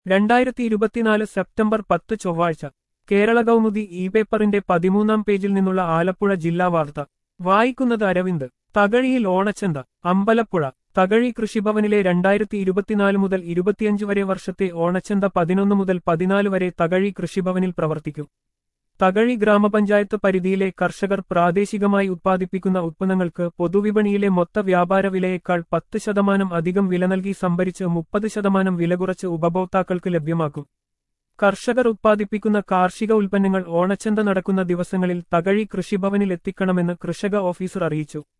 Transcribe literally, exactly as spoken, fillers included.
രണ്ടായിരത്തി ഇരുപത്തിനാല് സെപ്റ്റംബർ പത്ത് ചൊവ്വാഴ്ച കേരള കൗമുദി ഇ പേപ്പറിന്റെ പതിമൂന്നാം പേജിൽ നിന്നുള്ള ആലപ്പുഴ ജില്ലാ വാർത്ത വായിക്കുന്നത് അരവിന്ദ്. തകഴിയിൽ ഓണച്ചന്ത. അമ്പലപ്പുഴ. തകഴി കൃഷിഭവനിലെ രണ്ടായിരത്തി ഇരുപത്തിനാല് മുതൽ ഇരുപത്തിയഞ്ച് വരെ വർഷത്തെ ഓണച്ചന്ത പതിനൊന്ന് മുതൽ പതിനാല് വരെ തകഴി കൃഷിഭവനിൽ പ്രവർത്തിക്കും. തകഴി ഗ്രാമപഞ്ചായത്ത് പരിധിയിലെ കർഷകർ പ്രാദേശികമായി ഉത്പാദിപ്പിക്കുന്ന ഉത്പന്നങ്ങൾക്ക് പൊതുവിപണിയിലെ മൊത്ത വ്യാപാര വിലയേക്കാൾ പത്ത് ശതമാനം അധികം വില നൽകി സംഭരിച്ച് മുപ്പത് ശതമാനം വില കുറച്ച് ഉപഭോക്താക്കൾക്ക് ലഭ്യമാക്കും. കർഷകർ ഉത്പാദിപ്പിക്കുന്ന കാർഷിക ഉൽപ്പന്നങ്ങൾ ഓണച്ചന്ത നടക്കുന്ന ദിവസങ്ങളിൽ തകഴി കൃഷിഭവനിൽ എത്തിക്കണമെന്ന് കൃഷക ഓഫീസർ അറിയിച്ചു.